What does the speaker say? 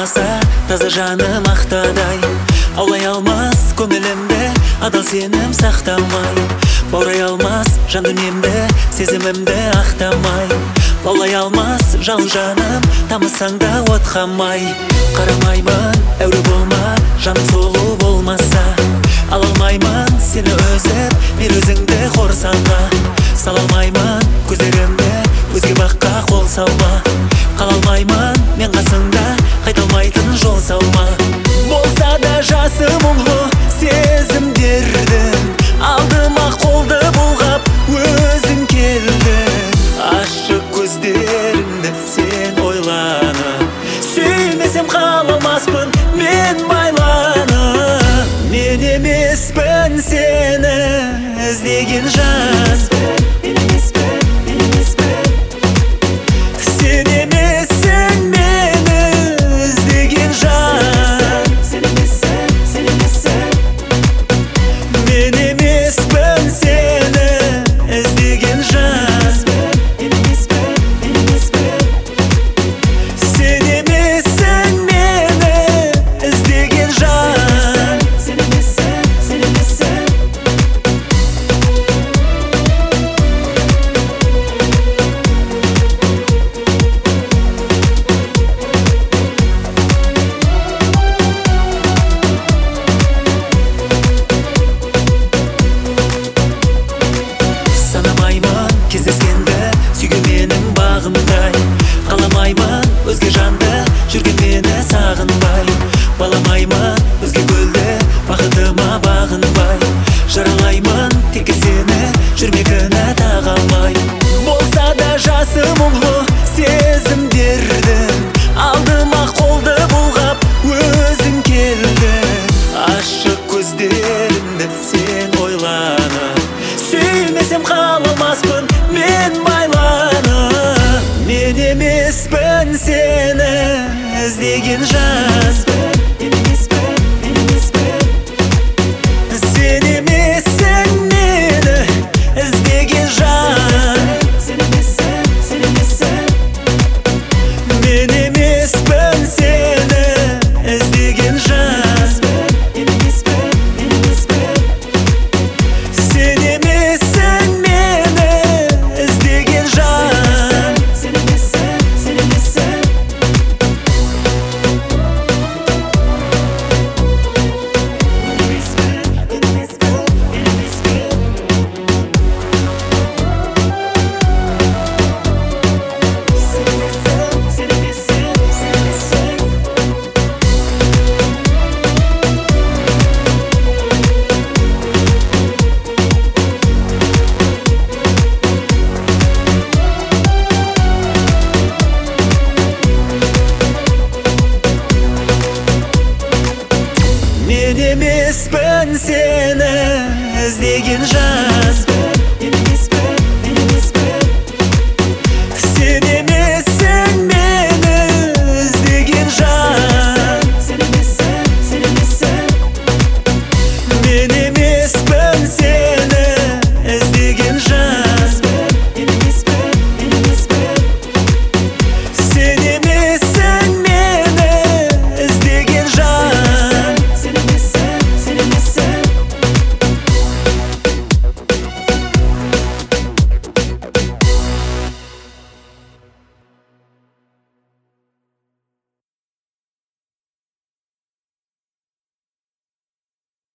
болмаса таза жаным ақтадай, аулай алмас көңілімді адал сенім сақтамай, баурай алмас жан дүниемді сезімімді ақтамай, лаулай алмас жан жаным тамысаң да отқамай. Қарамаймын әуре болма жаным сұлу болмаса, ала алмаймын сені өзіп мен өзіңді қорсанға, сала алмаймын көздерімді өзге баққа қол салма, қала алмаймын мен қасыңда қайталмайтын жол салма. Болса да жасым мұңлы сезімдердің алдыма қолды бұлғап өзің келдің, ашық көздеріңді сен ойланып, сүймесем қаламаспын мен байланып. Мен емеспін сені іздеген жан, сен емессің мені іздеген жан. Мен емеспін сені іздеген жан, сен емессің мені іздеген жан. Кездескенді сүйген менің бағымдай, қаламаймын өзге жанды жүрген мені сағынбай, баламаймын өзге гүлді бақытыма бағынбай, жаралаймын тек сені жүрмегіне тағалмай. Болса да жасым мұңлы сезімдердің алдыма қолды бұлғап өзің келдің, ашық көздеріңді сен ойланып, сүймесем қаламаспын мен байланып. Мен емеспін сені іздеген жан.